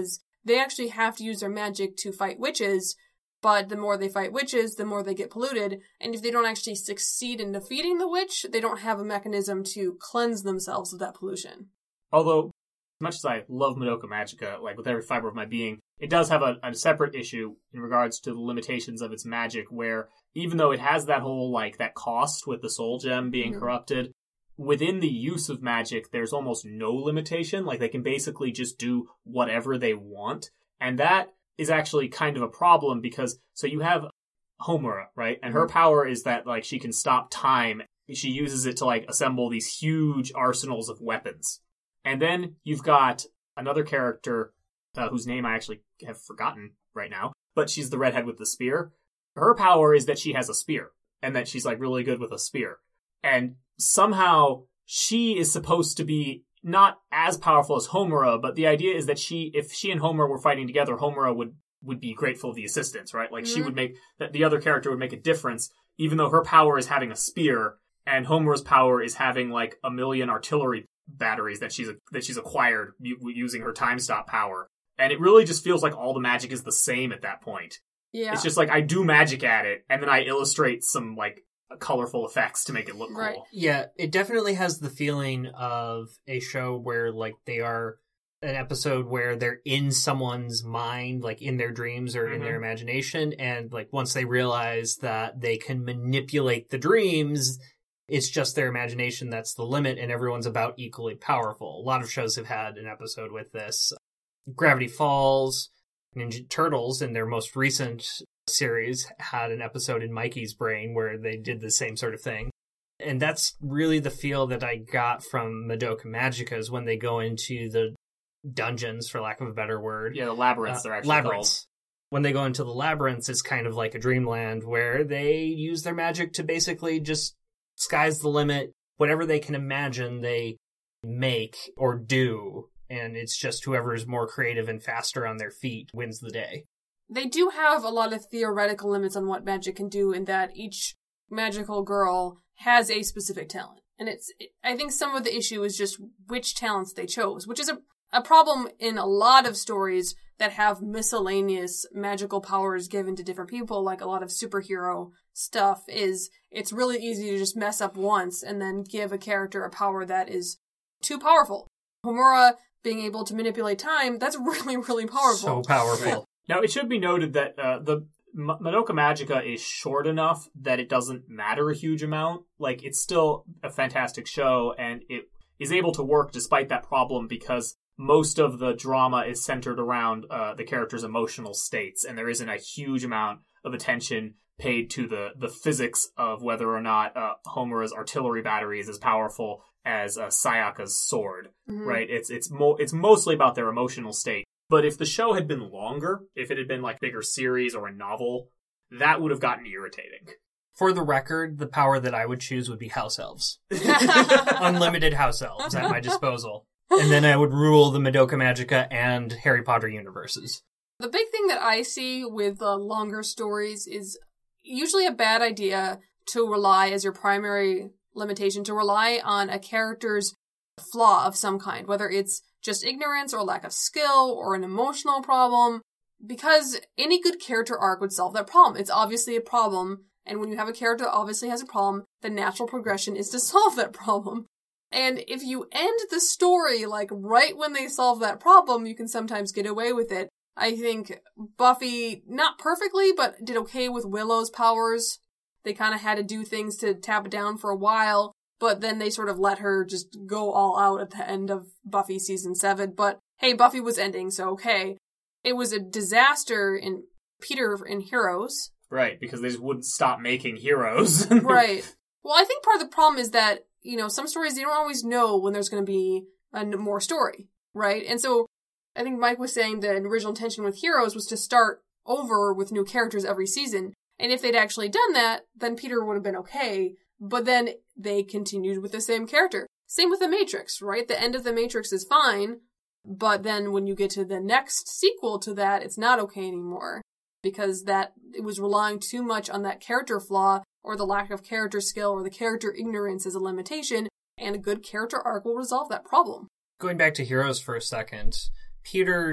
they actually have to use their magic to fight witches, but the more they fight witches, the more they get polluted, and if they don't actually succeed in defeating the witch, they don't have a mechanism to cleanse themselves of that pollution. Although, as much as I love Madoka Magica, like with every fiber of my being, it does have a separate issue in regards to the limitations of its magic, where even though it has that whole, like, that cost with the soul gem being corrupted, within the use of magic, there's almost no limitation. Like, they can basically just do whatever they want. And that is actually kind of a problem because, so you have Homura, right? And her power is that, like, she can stop time. She uses it to, like, assemble these huge arsenals of weapons. And then you've got another character whose name I actually have forgotten right now, but she's the redhead with the spear. Her power is that she has a spear, and that she's, like, really good with a spear. And somehow she is supposed to be not as powerful as Homura, but the idea is that if she and Homura were fighting together, Homura would be grateful of the assistance, right? Like, she would make, that the other character would make a difference, even though her power is having a spear, and Homura's power is having, like, 1 million artillery batteries that she's acquired using her time stop power. And it really just feels like all the magic is the same at that point. Yeah. It's just like, I do magic at it, and then I illustrate some, like, colorful effects to make it look Right. cool. Yeah, it definitely has the feeling of a show where, like, they are an episode where they're in someone's mind, like, in their dreams or in their imagination, and, like, once they realize that they can manipulate the dreams, it's just their imagination that's the limit, and everyone's about equally powerful. A lot of shows have had an episode with this. Gravity Falls, Ninja Turtles, in their most recent series, had an episode in Mikey's brain where they did the same sort of thing. And that's really the feel that I got from Madoka Magica, is when they go into the dungeons, for lack of a better word. Yeah, the labyrinths they're actually Labyrinths. When they go into the labyrinths, it's kind of like a dreamland where they use their magic to basically just sky's the limit. Whatever they can imagine, they make or do. And it's just whoever's more creative and faster on their feet wins the day. They do have a lot of theoretical limits on what magic can do, in that each magical girl has a specific talent. And I think some of the issue is just which talents they chose, which is a problem in a lot of stories that have miscellaneous magical powers given to different people, like a lot of superhero stuff. It's really easy to just mess up once and then give a character a power that is too powerful. Homura being able to manipulate time, that's really, really powerful. So powerful. Now, it should be noted that the Madoka Magica is short enough that it doesn't matter a huge amount. Like, it's still a fantastic show, and it is able to work despite that problem because most of the drama is centered around the character's emotional states, and there isn't a huge amount of attention paid to the physics of whether or not Homura's artillery battery is as powerful as Sayaka's sword, right? It's mostly about their emotional state. But if the show had been longer, if it had been like bigger series or a novel, that would have gotten irritating. For the record, the power that I would choose would be house elves. Unlimited house elves at my disposal. And then I would rule the Madoka Magica and Harry Potter universes. The big thing that I see with longer stories is usually a bad idea to rely as your primary limitation, to rely on a character's flaw of some kind, whether it's just ignorance or lack of skill or an emotional problem, because any good character arc would solve that problem. It's obviously a problem, and when you have a character that obviously has a problem, the natural progression is to solve that problem. And if you end the story, like, right when they solve that problem, you can sometimes get away with it. I think Buffy, not perfectly, but did okay with Willow's powers. They kind of had to do things to tap it down for a while, but then they sort of let her just go all out at the end of Buffy season 7. But hey, Buffy was ending, so okay. It was a disaster in Peter in Heroes. Right, because they just wouldn't stop making heroes. Right. Well, I think part of the problem is that, you know, some stories, you don't always know when there's going to be more story, right? And so I think Mike was saying the original intention with Heroes was to start over with new characters every season. And if they'd actually done that, then Peter would have been okay. But then they continued with the same character. Same with The Matrix, right? The end of The Matrix is fine. But then when you get to the next sequel to that, it's not okay anymore. Because it was relying too much on that character flaw or the lack of character skill or the character ignorance as a limitation. And a good character arc will resolve that problem. Going back to Heroes for a second, Peter's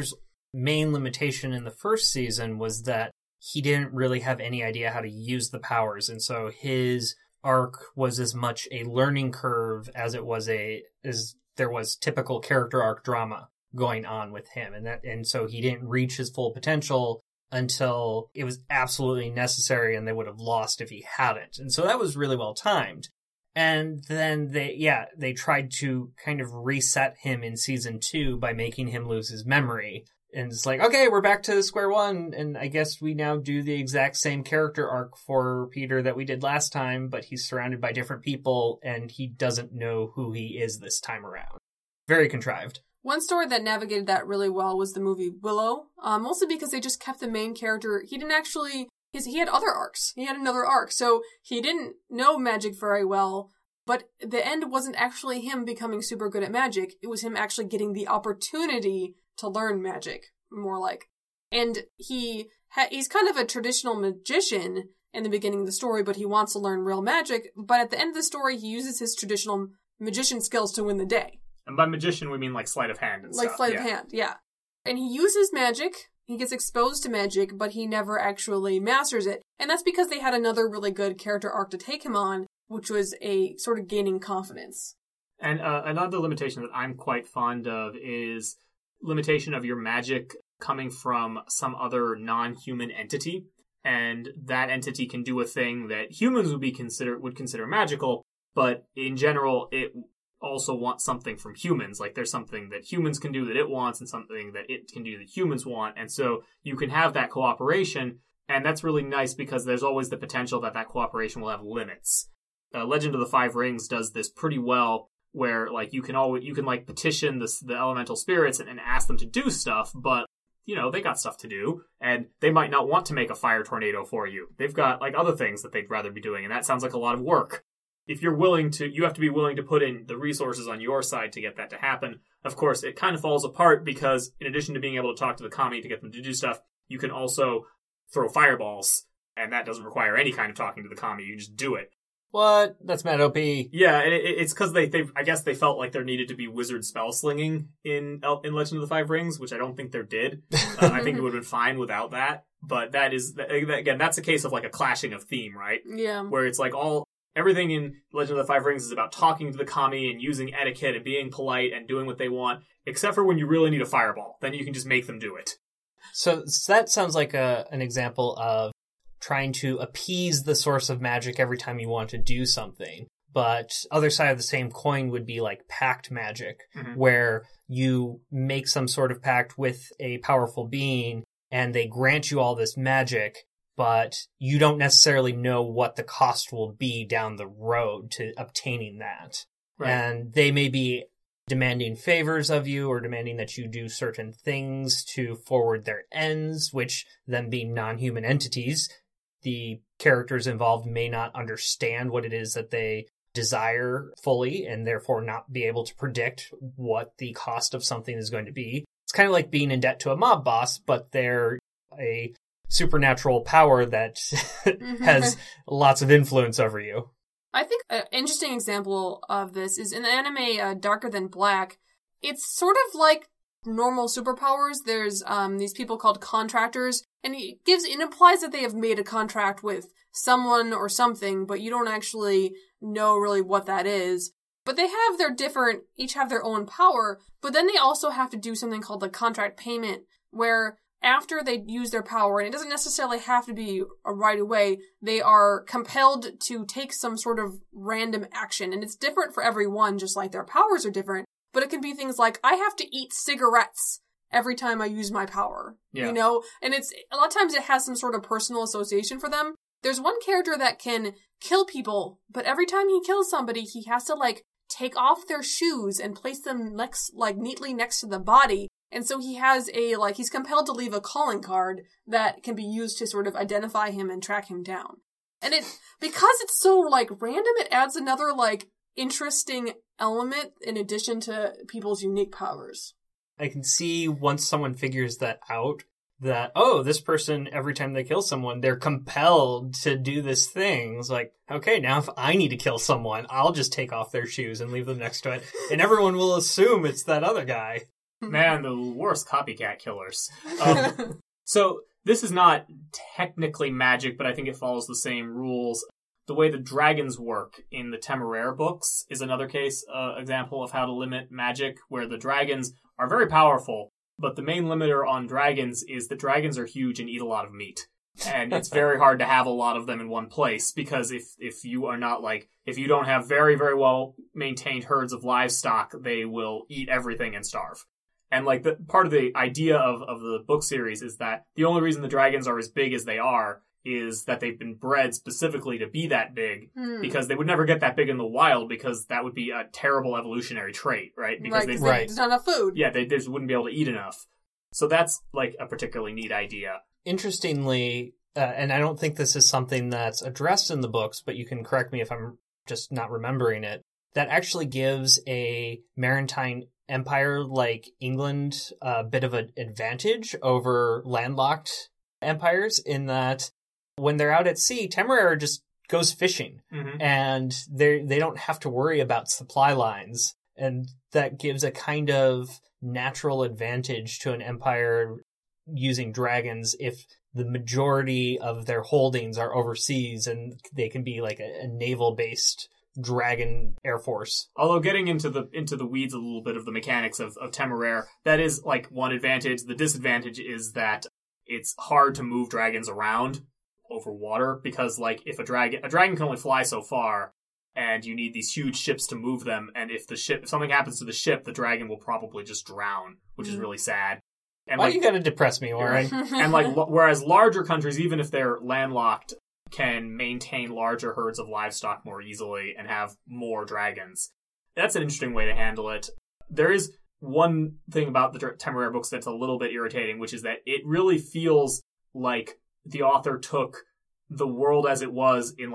main limitation in the first season was that he didn't really have any idea how to use the powers. And so his arc was as much a learning curve as it was as there was typical character arc drama going on with him. And so he didn't reach his full potential until it was absolutely necessary, and they would have lost if he hadn't. And so that was really well timed. And then they tried to kind of reset him in season 2 by making him lose his memory. And it's like, okay, we're back to square one, and I guess we now do the exact same character arc for Peter that we did last time, but he's surrounded by different people, and he doesn't know who he is this time around. Very contrived. One story that navigated that really well was the movie Willow, mostly because they just kept the main character. He didn't actually... he had other arcs. He had another arc, so he didn't know magic very well, but the end wasn't actually him becoming super good at magic. It was him actually getting the opportunity to learn magic, more like. And he's kind of a traditional magician in the beginning of the story, but he wants to learn real magic. But at the end of the story, he uses his traditional magician skills to win the day. And by magician, we mean like sleight of hand and stuff. Like sleight of hand, yeah. And he uses magic. He gets exposed to magic, but he never actually masters it. And that's because they had another really good character arc to take him on, which was a sort of gaining confidence. And another limitation that I'm quite fond of is limitation of your magic coming from some other non-human entity. And that entity can do a thing that humans would consider magical, but in general, it also wants something from humans. Like there's something that humans can do that it wants and something that it can do that humans want. And so you can have that cooperation, and that's really nice because there's always the potential that cooperation will have limits. Legend of the Five Rings does this pretty well, where like you can like petition the elemental spirits and ask them to do stuff, but you know, they got stuff to do, and they might not want to make a fire tornado for you. They've got like other things that they'd rather be doing, and that sounds like a lot of work. If you're you have to be willing to put in the resources on your side to get that to happen. Of course, it kind of falls apart because in addition to being able to talk to the kami to get them to do stuff, you can also throw fireballs, and that doesn't require any kind of talking to the kami. You just do it. What? That's mad OP. Yeah, and it's because I guess they felt like there needed to be wizard spell slinging in Legend of the Five Rings, which I don't think there did. I think it would have been fine without that. But again, that's a case of like a clashing of theme, right? Yeah. Where it's like everything in Legend of the Five Rings is about talking to the kami and using etiquette and being polite and doing what they want, except for when you really need a fireball. Then you can just make them do it. So that sounds like an example of trying to appease the source of magic every time you want to do something. But other side of the same coin would be like pact magic, where you make some sort of pact with a powerful being and they grant you all this magic, but you don't necessarily know what the cost will be down the road to obtaining that. Right. And they may be demanding favors of you or demanding that you do certain things to forward their ends, which them being non-human entities, the characters involved may not understand what it is that they desire fully and therefore not be able to predict what the cost of something is going to be. It's kind of like being in debt to a mob boss, but they're a supernatural power that has lots of influence over you. I think an interesting example of this is in the anime Darker Than Black. It's sort of like normal superpowers. There's these people called contractors, and it implies that they have made a contract with someone or something, but you don't actually know really what that is. But they have each have their own power, but then they also have to do something called the contract payment, where after they use their power, and it doesn't necessarily have to be right away, they are compelled to take some sort of random action. And it's different for everyone, just like their powers are different. But it can be things like, I have to eat cigarettes every time I use my power. Yeah. You know? And it's a lot of times it has some sort of personal association for them. There's one character that can kill people, but every time he kills somebody, he has to take off their shoes and place them neatly next to the body. And so he has he's compelled to leave a calling card that can be used to sort of identify him and track him down. And because it's so random, it adds another interesting element in addition to people's unique powers. I can see once someone figures that out, that, this person, every time they kill someone, they're compelled to do this thing. It's like, okay, now if I need to kill someone, I'll just take off their shoes and leave them next to it. And everyone will assume it's that other guy. Man, the worst copycat killers. So, this is not technically magic, but I think it follows the same rules. The way the dragons work in the Temeraire books is another example of how to limit magic, where the dragons are very powerful, but the main limiter on dragons is that dragons are huge and eat a lot of meat. And it's very hard to have a lot of them in one place, because if you are not if you don't have very, very well maintained herds of livestock, they will eat everything and starve. And part of the idea of the book series is that the only reason the dragons are as big as they are is that they've been bred specifically to be that big, because they would never get that big in the wild, because that would be a terrible evolutionary trait, right? Because there's not enough food. Yeah, they just wouldn't be able to eat enough. So that's a particularly neat idea. Interestingly, and I don't think this is something that's addressed in the books, but you can correct me if I'm just not remembering it, that actually gives a maritime empire like England a bit of an advantage over landlocked empires, in that when they're out at sea, Temeraire just goes fishing, and they don't have to worry about supply lines, and that gives a kind of natural advantage to an empire using dragons if the majority of their holdings are overseas, and they can be like a naval-based dragon air force. Although getting into the weeds a little bit of the mechanics of Temeraire, that is one advantage. The disadvantage is that it's hard to move dragons around over water, because if a dragon can only fly so far, and you need these huge ships to move them, and if something happens to the ship, the dragon will probably just drown, which is really sad. And why you gotta depress me, Warren? And whereas larger countries, even if they're landlocked, can maintain larger herds of livestock more easily and have more dragons. That's an interesting way to handle it. There is one thing about the Temeraire books that's a little bit irritating, which is that it really feels like the author took the world as it was in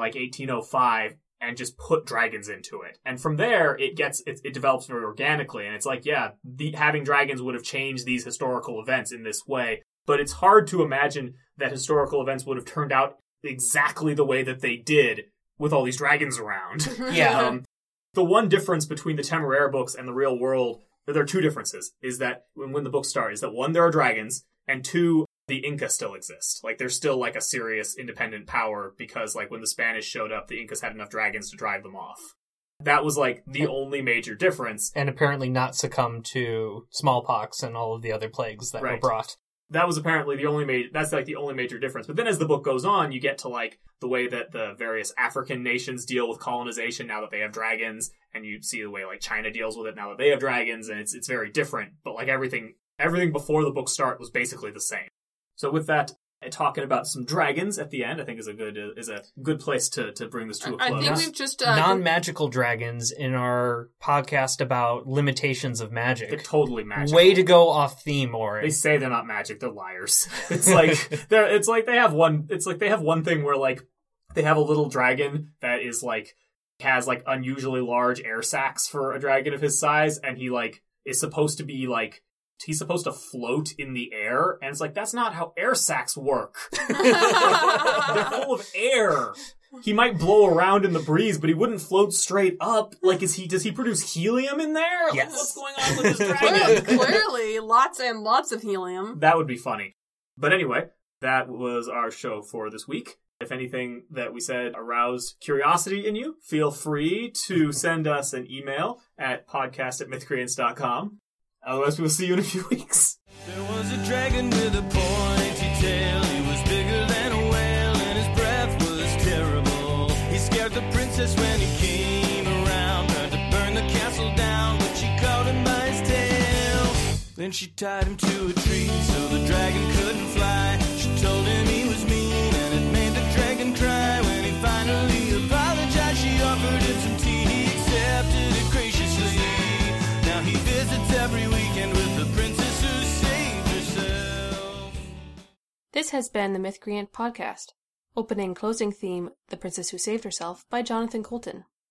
1805 and just put dragons into it. And from there, it develops very organically. And it's having dragons would have changed these historical events in this way. But it's hard to imagine that historical events would have turned out exactly the way that they did with all these dragons around. Yeah. The one difference between the Temeraire books and the real world, there are two differences, is that when the books start, is that one, there are dragons, and two, the Inca still exist. They're still a serious independent power, because when the Spanish showed up, the Incas had enough dragons to drive them off. That was the only major difference. And apparently not succumb to smallpox and all of the other plagues that were brought. That was apparently the only major difference. But then as the book goes on, you get to the way that the various African nations deal with colonization now that they have dragons, and you see the way China deals with it now that they have dragons, and it's very different. But everything before the book start was basically the same. So with that, talking about some dragons at the end, I think is a good place to bring this to a close. I think we've just non-magical dragons in our podcast about limitations of magic. They're totally magical. Way to go off theme, Oren. They say they're not magic; they're liars. It's they have one thing where they have a little dragon that is has unusually large air sacs for a dragon of his size, and he is supposed to be he's supposed to float in the air, and it's that's not how air sacs work. They're full of air. He might blow around in the breeze, but he wouldn't float straight up. Does he produce helium in there? Yes. What's going on with this dragon? Clearly, lots and lots of helium. That would be funny. But anyway, that was our show for this week. If anything that we said aroused curiosity in you, feel free to send us an email at podcast@mythcreants.com. Otherwise, we'll see you in a few weeks. There was a dragon with a pointy tail. He was bigger than a whale, and his breath was terrible. He scared the princess when he came around, tried to burn the castle down, but she caught him by his tail. Then she tied him to a tree so the dragon couldn't fly. She told him he was mean, and it made the dragon cry. When he finally apologized, she offered him some tea. He accepted it graciously. Now he visits every weekend with the princess who saved herself. This has been the Mythcreant Podcast. Opening and closing theme, The Princess Who Saved Herself, by Jonathan Coulton.